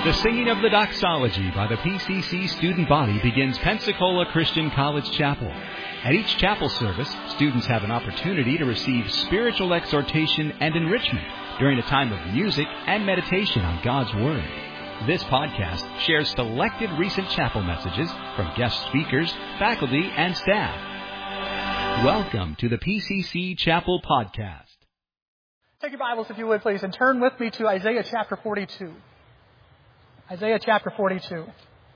The singing of the doxology by the PCC student body begins Pensacola Christian College Chapel. At each chapel service, students have an opportunity to receive spiritual exhortation and enrichment during a time of music and meditation on God's Word. This podcast shares selected recent chapel messages from guest speakers, faculty, and staff. Welcome to the PCC Chapel Podcast. Take your Bibles, if you would, please, and turn with me to Isaiah chapter 42. Isaiah chapter 42. I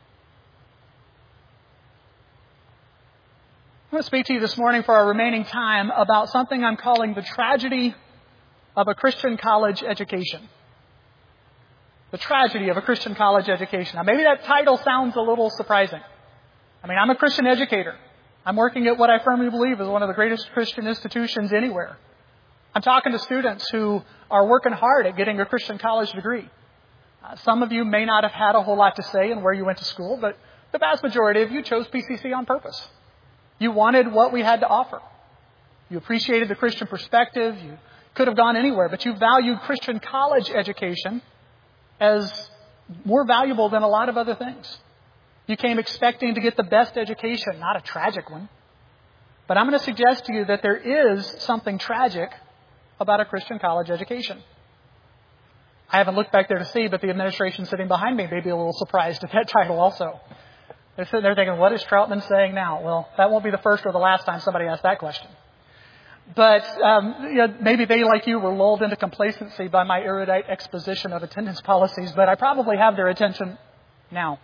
want to speak to you this morning for our remaining time about something I'm calling the tragedy of a Christian college education. The tragedy of a Christian college education. Now, maybe that title sounds a little surprising. I mean, I'm a Christian educator. I'm working at what I firmly believe is one of the greatest Christian institutions anywhere. I'm talking to students who are working hard at getting a Christian college degree. Some of you may not have had a whole lot to say in where you went to school, but the vast majority of you chose PCC on purpose. You wanted what we had to offer. You appreciated the Christian perspective. You could have gone anywhere, but you valued Christian college education as more valuable than a lot of other things. You came expecting to get the best education, not a tragic one. But I'm going to suggest to you that there is something tragic about a Christian college education. I haven't looked back there to see, but the administration sitting behind me may be a little surprised at that title also. They're sitting there thinking, what is Troutman saying now? Well, that won't be the first or the last time somebody asks that question. But maybe they, like you, were lulled into complacency by my erudite exposition of attendance policies, but I probably have their attention now.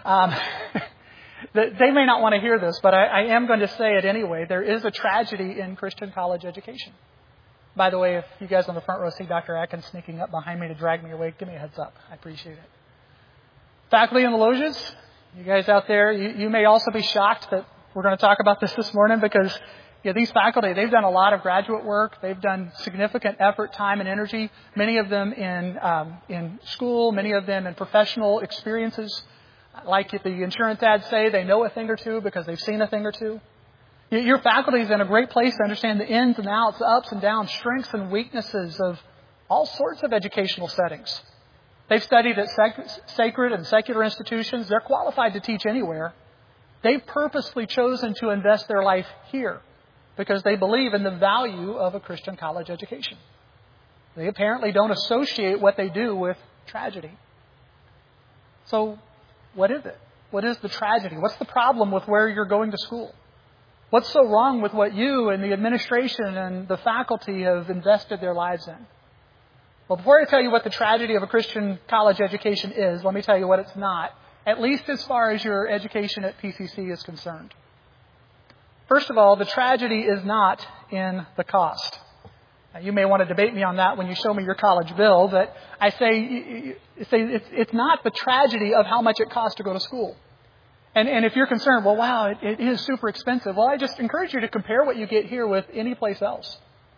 They may not want to hear this, but I am going to say it anyway. There is a tragedy in Christian college education. By the way, if you guys on the front row see Dr. Atkins sneaking up behind me to drag me away, give me a heads up. I appreciate it. Faculty in the loges, you guys out there, you may also be shocked that we're going to talk about this morning because these faculty, they've done a lot of graduate work. They've done significant effort, time, and energy, many of them in school, many of them in professional experiences. Like the insurance ads say, they know a thing or two because they've seen a thing or two. Your faculty is in a great place to understand the ins and outs, the ups and downs, strengths and weaknesses of all sorts of educational settings. They've studied at sacred and secular institutions. They're qualified to teach anywhere. They've purposely chosen to invest their life here because they believe in the value of a Christian college education. They apparently don't associate what they do with tragedy. So, what is it? What is the tragedy? What's the problem with where you're going to school? What's so wrong with what you and the administration and the faculty have invested their lives in? Well, before I tell you what the tragedy of a Christian college education is, let me tell you what it's not, at least as far as your education at PCC is concerned. First of all, the tragedy is not in the cost. Now, you may want to debate me on that when you show me your college bill, but I say it's not the tragedy of how much it costs to go to school. And if you're concerned, well, wow, it is super expensive. Well, I just encourage you to compare what you get here with any place else.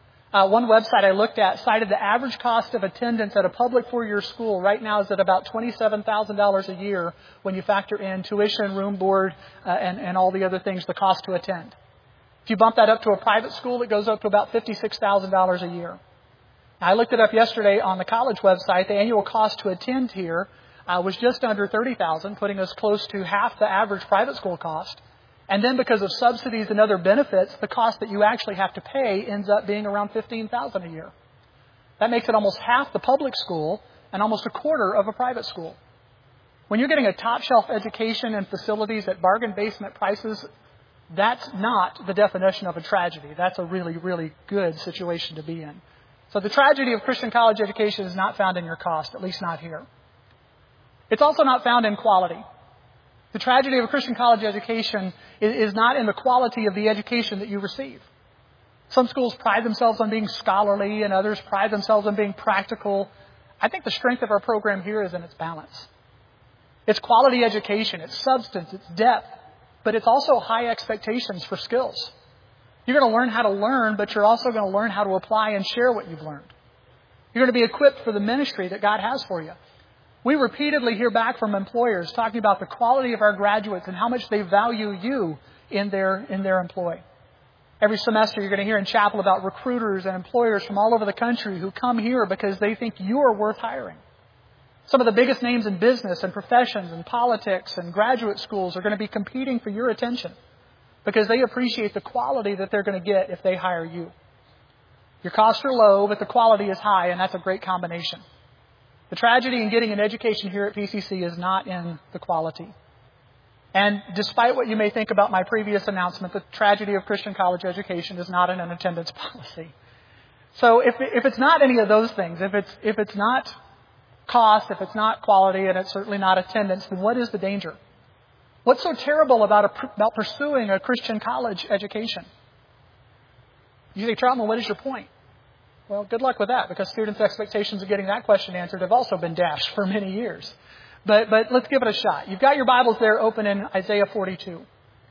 One website I looked at cited the average cost of attendance at a public four-year school right now is at about $27,000 a year when you factor in tuition, room, board, and all the other things, the cost to attend. If you bump that up to a private school, it goes up to about $56,000 a year. Now, I looked it up yesterday on the college website. The annual cost to attend here was just under $30,000, putting us close to half the average private school cost. And then because of subsidies and other benefits, the cost that you actually have to pay ends up being around $15,000 a year. That makes it almost half the public school and almost a quarter of a private school. When you're getting a top-shelf education and facilities at bargain basement prices, that's not the definition of a tragedy. That's a really, really good situation to be in. So the tragedy of Christian college education is not found in your cost, at least not here. It's also not found in quality. The tragedy of a Christian college education is not in the quality of the education that you receive. Some schools pride themselves on being scholarly and others pride themselves on being practical. I think the strength of our program here is in its balance. It's quality education, it's substance, it's depth, but it's also high expectations for skills. You're going to learn how to learn, but you're also going to learn how to apply and share what you've learned. You're going to be equipped for the ministry that God has for you. We repeatedly hear back from employers talking about the quality of our graduates and how much they value you in their employ. Every semester you're going to hear in chapel about recruiters and employers from all over the country who come here because they think you are worth hiring. Some of the biggest names in business and professions and politics and graduate schools are going to be competing for your attention because they appreciate the quality that they're going to get if they hire you. Your costs are low, but the quality is high, and that's a great combination. The tragedy in getting an education here at PCC is not in the quality. And despite what you may think about my previous announcement, the tragedy of Christian college education is not in an attendance policy. So if it's not any of those things, if it's not cost, if it's not quality, and it's certainly not attendance, then what is the danger? What's so terrible about pursuing a Christian college education? You say, Troutman, what is your point? Well, good luck with that, because students' expectations of getting that question answered have also been dashed for many years. But let's give it a shot. You've got your Bibles there open in Isaiah 42.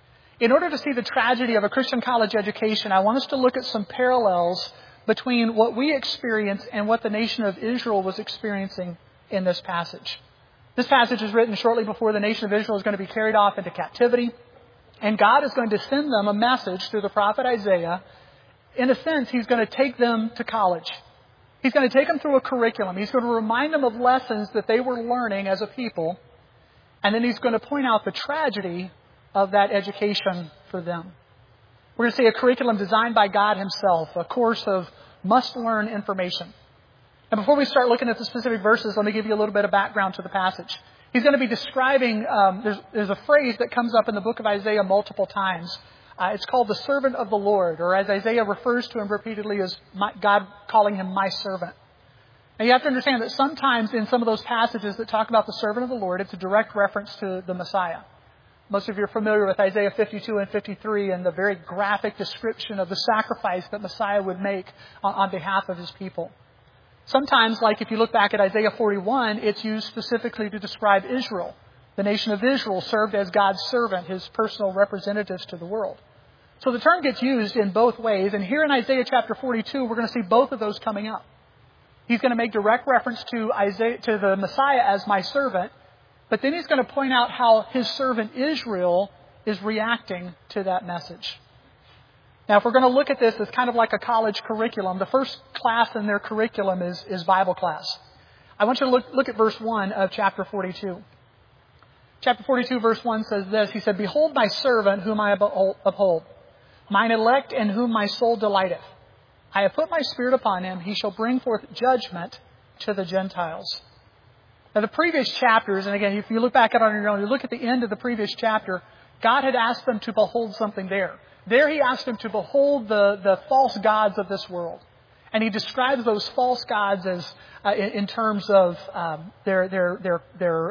In order to see the tragedy of a Christian college education, I want us to look at some parallels between what we experience and what the nation of Israel was experiencing in this passage. This passage is written shortly before the nation of Israel is going to be carried off into captivity, and God is going to send them a message through the prophet Isaiah. In a sense, He's going to take them to college. He's going to take them through a curriculum. He's going to remind them of lessons that they were learning as a people. And then He's going to point out the tragedy of that education for them. We're going to see a curriculum designed by God Himself, a course of must-learn information. And before we start looking at the specific verses, let me give you a little bit of background to the passage. He's going to be describing, there's a phrase that comes up in the book of Isaiah multiple times. It's called the servant of the Lord, or as Isaiah refers to him repeatedly as God calling him my servant. Now you have to understand that sometimes in some of those passages that talk about the servant of the Lord, it's a direct reference to the Messiah. Most of you are familiar with Isaiah 52 and 53 and the very graphic description of the sacrifice that Messiah would make on behalf of His people. Sometimes, like if you look back at Isaiah 41, it's used specifically to describe Israel. The nation of Israel served as God's servant, His personal representatives to the world. So the term gets used in both ways. And here in Isaiah chapter 42, we're going to see both of those coming up. He's going to make direct reference to the Messiah as my servant. But then He's going to point out how His servant Israel is reacting to that message. Now, if we're going to look at this as kind of like a college curriculum, the first class in their curriculum is Bible class. I want you to look at verse 1 of chapter 42. Chapter 42, verse 1 says this. He said, "Behold my servant whom I uphold, mine elect in whom my soul delighteth. I have put my spirit upon him. He shall bring forth judgment to the Gentiles." Now the previous chapters, and again, if you look back at it on your own, you look at the end of the previous chapter, God had asked them to behold something there. There He asked them to behold the false gods of this world. And He describes those false gods as, in terms of, they're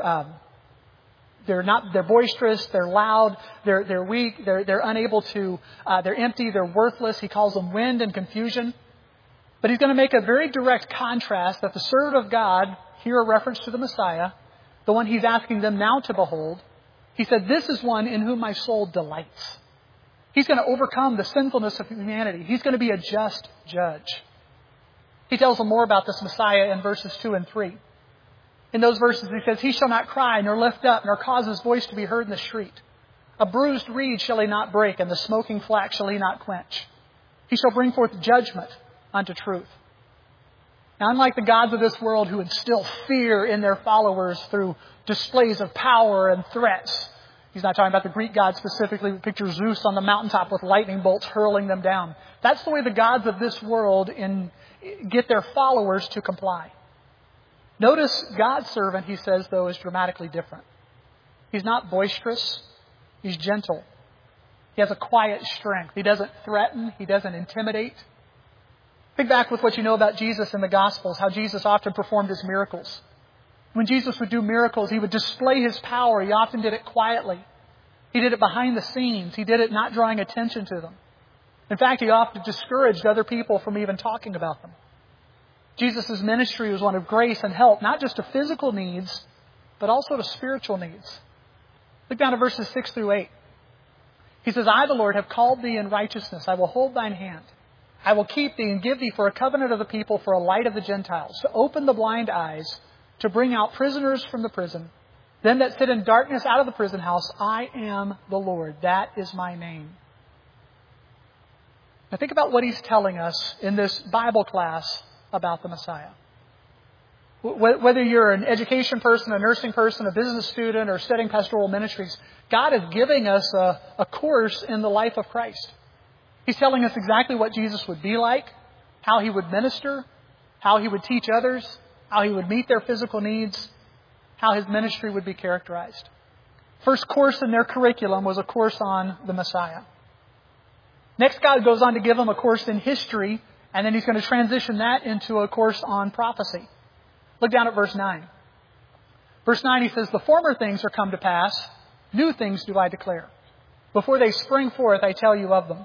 boisterous, they're loud, they're weak, they're unable to, they're empty, they're worthless. He calls them wind and confusion. But He's going to make a very direct contrast that the servant of God, here a reference to the Messiah, the one He's asking them now to behold, He said, "This is one in whom my soul delights." He's going to overcome the sinfulness of humanity. He's going to be a just judge. He tells them more about this Messiah in verses 2 and 3. In those verses, He says, "He shall not cry, nor lift up, nor cause His voice to be heard in the street. A bruised reed shall He not break, and the smoking flax shall He not quench. He shall bring forth judgment unto truth." Now, unlike the gods of this world who instill fear in their followers through displays of power and threats, He's not talking about the Greek gods specifically. We picture Zeus on the mountaintop with lightning bolts hurling them down. That's the way the gods of this world get their followers to comply. Notice God's servant, He says, though, is dramatically different. He's not boisterous. He's gentle. He has a quiet strength. He doesn't threaten. He doesn't intimidate. Think back with what you know about Jesus in the Gospels, how Jesus often performed His miracles. When Jesus would do miracles, He would display His power. He often did it quietly. He did it behind the scenes. He did it not drawing attention to them. In fact, He often discouraged other people from even talking about them. Jesus' ministry was one of grace and help, not just to physical needs, but also to spiritual needs. Look down at verses 6 through 8. He says, "I, the Lord, have called thee in righteousness. I will hold thine hand. I will keep thee and give thee for a covenant of the people, for a light of the Gentiles, to open the blind eyes, to bring out prisoners from the prison, them that sit in darkness out of the prison house. I am the Lord. That is my name." Now think about what He's telling us in this Bible class about the Messiah. Whether you're an education person, a nursing person, a business student, or studying pastoral ministries, God is giving us a course in the life of Christ. He's telling us exactly what Jesus would be like, how He would minister, how He would teach others, how He would meet their physical needs, how His ministry would be characterized. First course in their curriculum was a course on the Messiah. Next, God goes on to give them a course in history, and then He's going to transition that into a course on prophecy. Look down at verse 9. Verse 9, He says, "The former things are come to pass, new things do I declare. Before they spring forth, I tell you of them."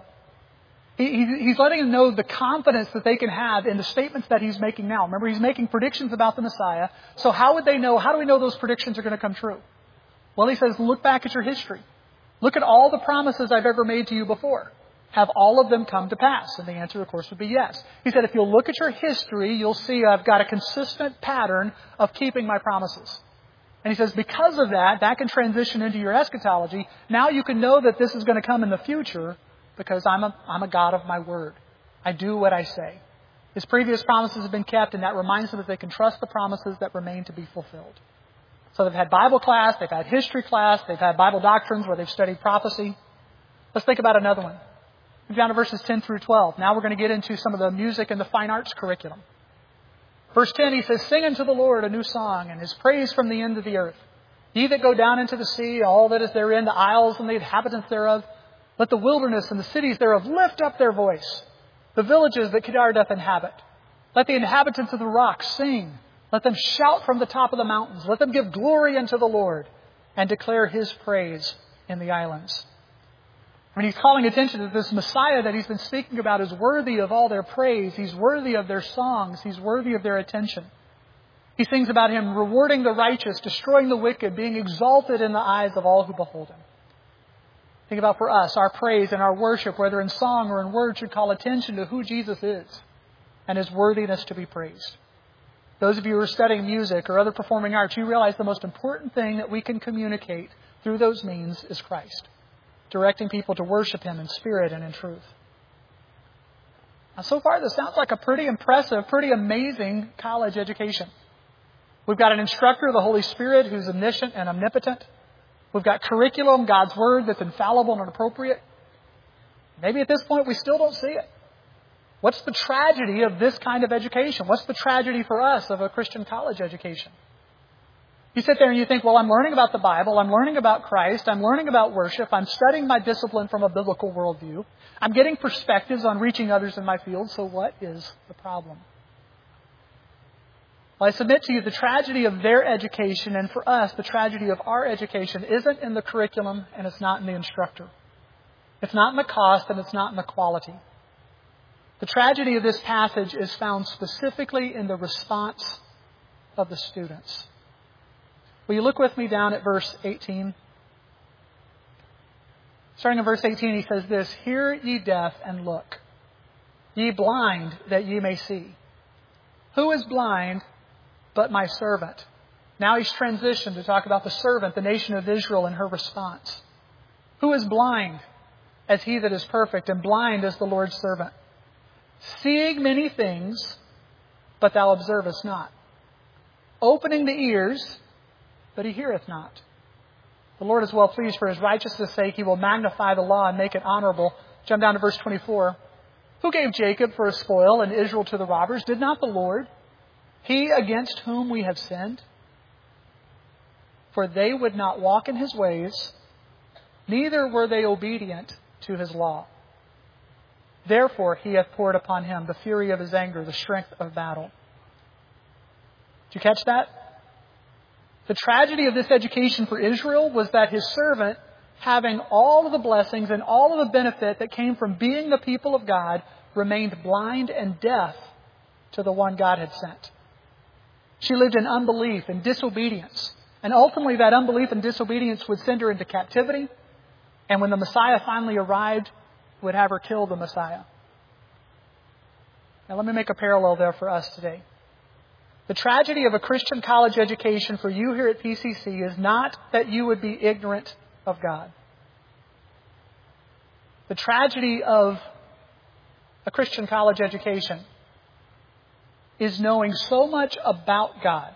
He's letting them know the confidence that they can have in the statements that He's making now. Remember, He's making predictions about the Messiah. So how would they know? How do we know those predictions are going to come true? Well, He says, look back at your history. Look at all the promises I've ever made to you before. Have all of them come to pass? And the answer, of course, would be yes. He said, if you'll look at your history, you'll see I've got a consistent pattern of keeping my promises. And He says, because of that, that can transition into your eschatology. Now you can know that this is going to come in the future because I'm a God of my word. I do what I say. His previous promises have been kept, and that reminds them that they can trust the promises that remain to be fulfilled. So they've had Bible class, they've had history class, they've had Bible doctrines where they've studied prophecy. Let's think about another one. Move down to verses 10 through 12. Now we're going to get into some of the music and the fine arts curriculum. Verse 10, He says, "Sing unto the Lord a new song, and His praise from the end of the earth. Ye that go down into the sea, all that is therein, the isles and the inhabitants thereof, let the wilderness and the cities thereof lift up their voice. The villages that Kedar doth inhabit. Let the inhabitants of the rocks sing. Let them shout from the top of the mountains. Let them give glory unto the Lord, and declare His praise in the islands." I mean, He's calling attention to this Messiah that He's been speaking about is worthy of all their praise. He's worthy of their songs. He's worthy of their attention. He sings about Him rewarding the righteous, destroying the wicked, being exalted in the eyes of all who behold Him. Think about for us, our praise and our worship, whether in song or in word, should call attention to who Jesus is and His worthiness to be praised. Those of you who are studying music or other performing arts, you realize the most important thing that we can communicate through those means is Christ, directing people to worship Him in spirit and in truth. Now, so far, this sounds like a pretty impressive, pretty amazing college education. We've got an instructor, the Holy Spirit, who's omniscient and omnipotent. We've got curriculum, God's Word, that's infallible and appropriate. Maybe at this point we still don't see it. What's the tragedy of this kind of education? What's the tragedy for us of a Christian college education? You sit there and you think, well, I'm learning about the Bible, I'm learning about Christ, I'm learning about worship, I'm studying my discipline from a biblical worldview, I'm getting perspectives on reaching others in my field, so what is the problem? Well, I submit to you the tragedy of their education, and for us, the tragedy of our education isn't in the curriculum and it's not in the instructor. It's not in the cost and it's not in the quality. The tragedy of this passage is found specifically in the response of the students. Will you look with me down at verse 18? Starting in verse 18, he says this, "Hear ye deaf and look, ye blind that ye may see. Who is blind but my servant?" Now he's transitioned to talk about the servant, the nation of Israel, and her response. "Who is blind as he that is perfect, and blind as the Lord's servant? Seeing many things, but thou observest not. Opening the ears, but he heareth not. The Lord is well pleased for His righteousness' sake. He will magnify the law and make it honorable." Jump down to verse 24. "Who gave Jacob for a spoil and Israel to the robbers? Did not the Lord? He against whom we have sinned? For they would not walk in His ways, neither were they obedient to His law. Therefore He hath poured upon him the fury of His anger, the strength of battle." Did you catch that? The tragedy of this education for Israel was that his servant, having all of the blessings and all of the benefit that came from being the people of God, remained blind and deaf to the one God had sent. She lived in unbelief and disobedience. And ultimately that unbelief and disobedience would send her into captivity. And when the Messiah finally arrived, would have her kill the Messiah. Now let me make a parallel there for us today. The tragedy of a Christian college education for you here at PCC is not that you would be ignorant of God. The tragedy of a Christian college education is knowing so much about God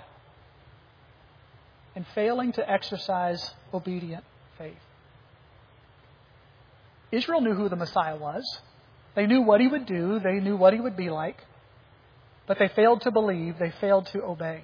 and failing to exercise obedient faith. Israel knew who the Messiah was. They knew what He would do. They knew what He would be like. But they failed to believe. They failed to obey.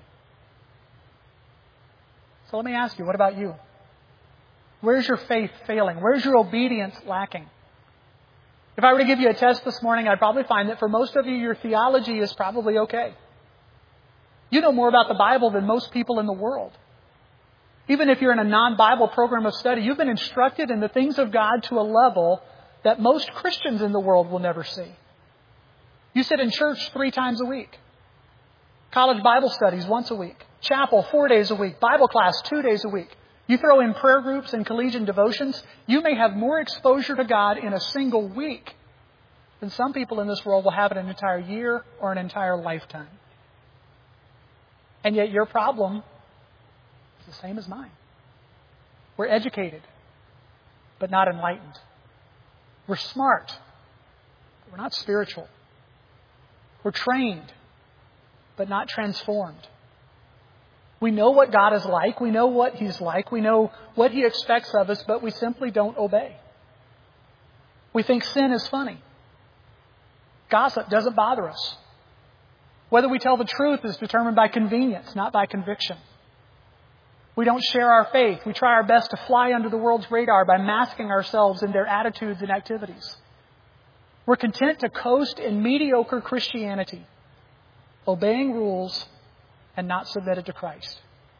So let me ask you, what about you? Where's your faith failing? Where's your obedience lacking? If I were to give you a test this morning, I'd probably find that for most of you, your theology is probably okay. You know more about the Bible than most people in the world. Even if you're in a non-Bible program of study, you've been instructed in the things of God to a level that most Christians in the world will never see. You sit in church 3 times a week. College Bible studies once a week. Chapel 4 days a week. Bible class 2 days a week. You throw in prayer groups and collegiate devotions, you may have more exposure to God in a single week than some people in this world will have in an entire year or an entire lifetime. And yet your problem is the same as mine. We're educated, but not enlightened. We're smart, but we're not spiritual. We're trained, but not transformed. We know what God is like. We know what He's like. We know what He expects of us, but we simply don't obey. We think sin is funny. Gossip doesn't bother us. Whether we tell the truth is determined by convenience, not by conviction. We don't share our faith. We try our best to fly under the world's radar by masking ourselves in their attitudes and activities. We're content to coast in mediocre Christianity, obeying rules and not submitted to Christ.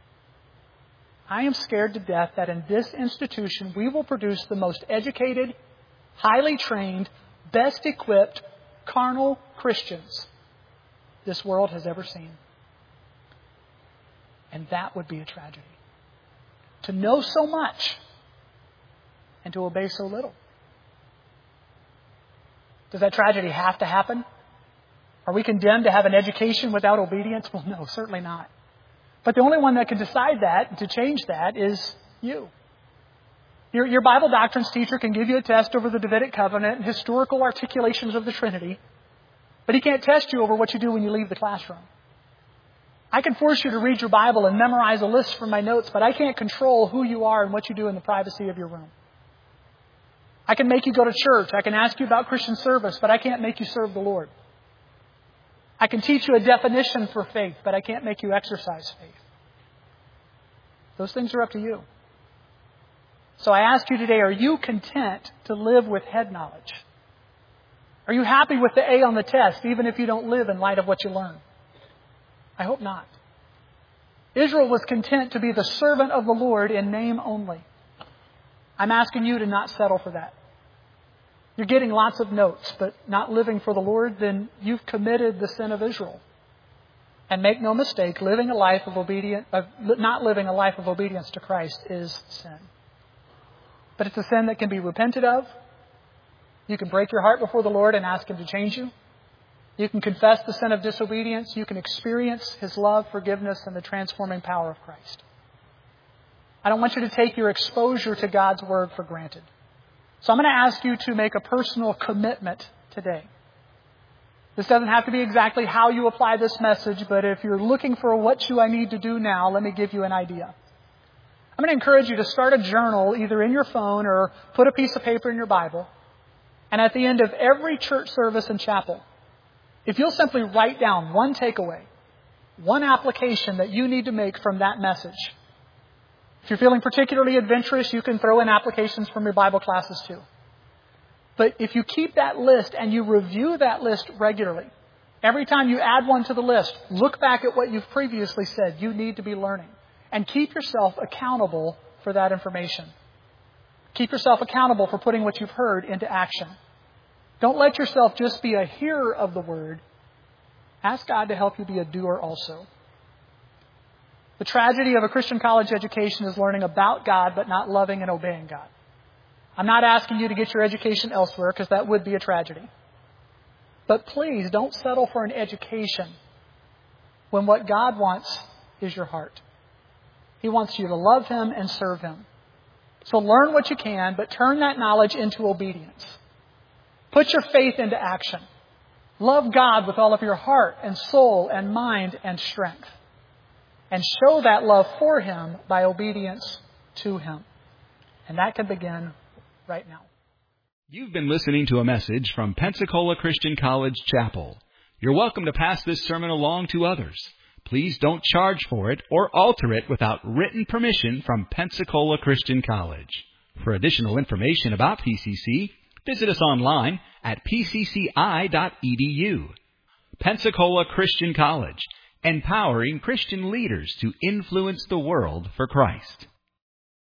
I am scared to death that in this institution we will produce the most educated, highly trained, best equipped, carnal Christians this world has ever seen. And that would be a tragedy. To know so much and to obey so little. Does that tragedy have to happen? Are we condemned to have an education without obedience? Well, no, certainly not. But the only one that can decide that, to change that, is you. Your Bible doctrines teacher can give you a test over the Davidic covenant and historical articulations of the Trinity, but he can't test you over what you do when you leave the classroom. I can force you to read your Bible and memorize a list from my notes, but I can't control who you are and what you do in the privacy of your room. I can make you go to church. I can ask you about Christian service, but I can't make you serve the Lord. I can teach you a definition for faith, but I can't make you exercise faith. Those things are up to you. So I ask you today, are you content to live with head knowledge? Are you happy with the A on the test, even if you don't live in light of what you learn? I hope not. Israel was content to be the servant of the Lord in name only. I'm asking you to not settle for that. You're getting lots of notes, but not living for the Lord, then you've committed the sin of Israel. And make no mistake, not living a life of obedience to Christ is sin. But it's a sin that can be repented of. You can break your heart before the Lord and ask Him to change you. You can confess the sin of disobedience. You can experience His love, forgiveness, and the transforming power of Christ. I don't want you to take your exposure to God's Word for granted. So I'm going to ask you to make a personal commitment today. This doesn't have to be exactly how you apply this message, but if you're looking for what do I need to do now, let me give you an idea. I'm going to encourage you to start a journal either in your phone or put a piece of paper in your Bible. And at the end of every church service and chapel, if you'll simply write down one takeaway, one application that you need to make from that message. If you're feeling particularly adventurous, you can throw in applications from your Bible classes too. But if you keep that list and you review that list regularly, every time you add one to the list, look back at what you've previously said you need to be learning. And keep yourself accountable for that information. Keep yourself accountable for putting what you've heard into action. Don't let yourself just be a hearer of the Word. Ask God to help you be a doer also. The tragedy of a Christian college education is learning about God but not loving and obeying God. I'm not asking you to get your education elsewhere because that would be a tragedy. But please don't settle for an education when what God wants is your heart. He wants you to love Him and serve Him. So learn what you can, but turn that knowledge into obedience. Put your faith into action. Love God with all of your heart and soul and mind and strength. And show that love for Him by obedience to Him. And that can begin right now. You've been listening to a message from Pensacola Christian College Chapel. You're welcome to pass this sermon along to others. Please don't charge for it or alter it without written permission from Pensacola Christian College. For additional information about PCC, visit us online at pcci.edu. Pensacola Christian College, empowering Christian leaders to influence the world for Christ.